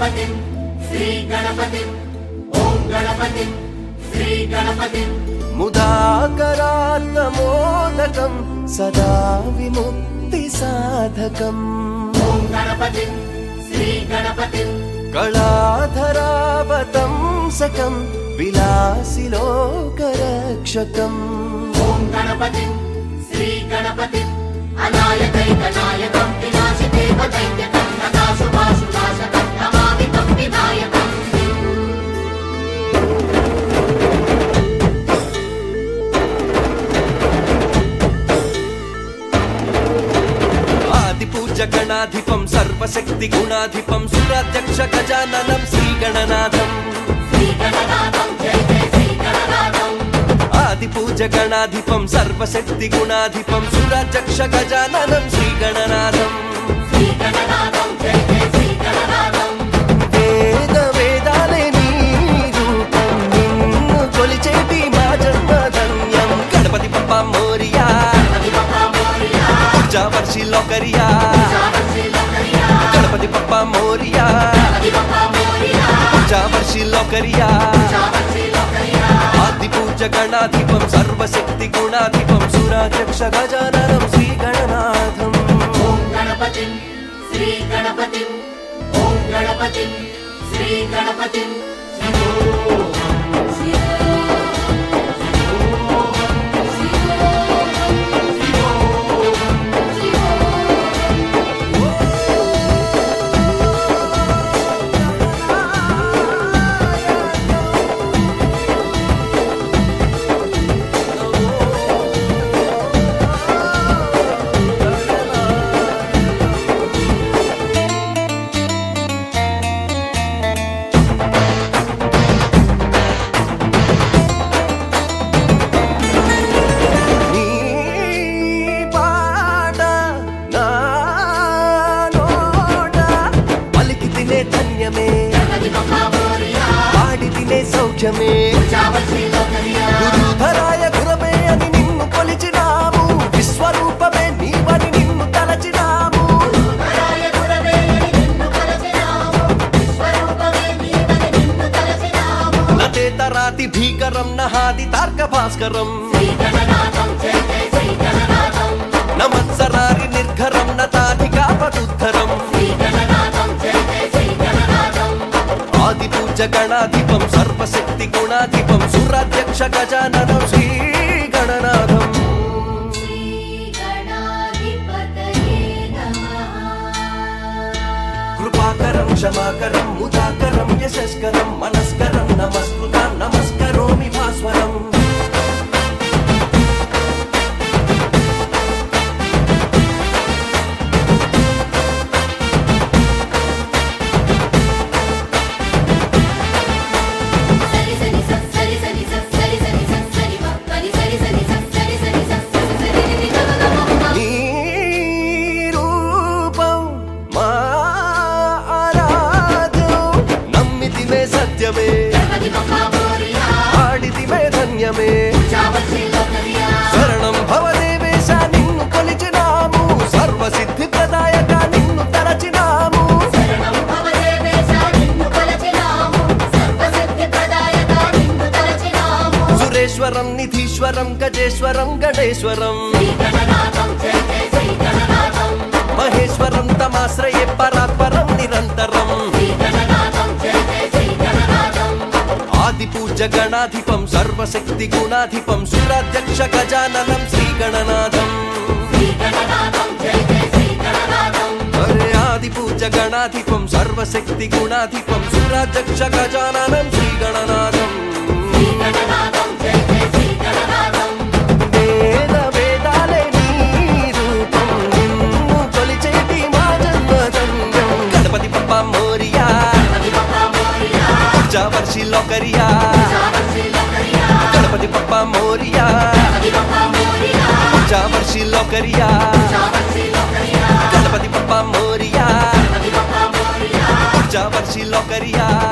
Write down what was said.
गणपतिं श्री गणपतिं ओम गणपतिं श्री गणपतिं मुदाकरात्मोदकं सदा विमुक्ति साधकम् ओम गणपतिं श्री गणपतिं कलाधरावतंसकं विलासि लोकरक्षकम् ओम गणपतिं श्री गणपतिं अनायकैकनायकं विनाशिदेवदैत्यकं नकाशुभाशुनाशकं नमामि तं विनायकम् आदिपूज्य गणाधिपं सर्वशक्ति गुणाधिपं सुराध्यक्ष गजाननं श्रीगणनाथम् जय जय श्री गणनाथम् आदिपूज्य गणाधिपं सर्वशक्ति गुणाधिपं सुराध्यक्ष गजाननं श्रीगणनाथम् श्री गणनाथं जय जय श्री गणनाथम् वेद वेदाले नी रूपं निन्नु కొలిచేటి మా జన్మధన్యం గణపతి బప్పా మోరియా ऊर्जावर्षी लोकरिया गणपति बप्पा मोरिया ऊर्जावर्षी लोकरिया आदिपूज्य गणाधिपं सर्वशक्ति गुणाधिपं सुराध्यक्ष गजाननं श्रीगणनाथम् ओम गणपतिं श्री गणपतिं ओम गणपतिं श्री गणपतिं గురుధరాయ గురమే అని నిన్ను కొలిచినాము విశ్వరూపమే నీవని నిన్ను తలచినాము నచేతరాతి భీకరం నహాది తార్క భాస్కరం నమత్సరారి నిర్ఘరం నతాధికాపదుద్ధరం आदिपूज्य गणाधिपं सर्वशक्ति गुणाधिपं सुराध्यक्ष गजाननं श्रीगणनाथम् कृपाकरं क्षमाकरं मुदाकरं यशस्करं मनस्करं नमस्कृतं नमस्करोमि भास्वरम् శరణం భవదేవేశ నిన్ను కొలిచినాము సర్వసిద్ధి ప్రదాయక నిన్ను తలచినాము సురేశ్వరం నిధీశ్వరం గజేశ్వరం గణేశ్వరం మహేశ్వరం తమాశ్రయే పరాత్పరం నిరంతరం आदिपूज्य गणाधिपं सर्वशक्ति गुणाधिपं सुराध्यक्ष गजाननं श्रीगणनाथम् अरे आदिपूज्य गणाधिपं सर्वशक्ति गुणाधिपं सुराध्यक्ष गजाननं श्रीगणनाथम् वेद वेदाले नी रूपं निन्नु కొలిచేటి మా జన్మధన్యం గణపతి బప్పా మోరియా ऊर्जावर्षी लोकरिया गणपति बप्पा मोरिया ऊर्जावर्षी लोकरिया गणपति बप्पा मोरिया ऊर्जावर्षी लोकरिया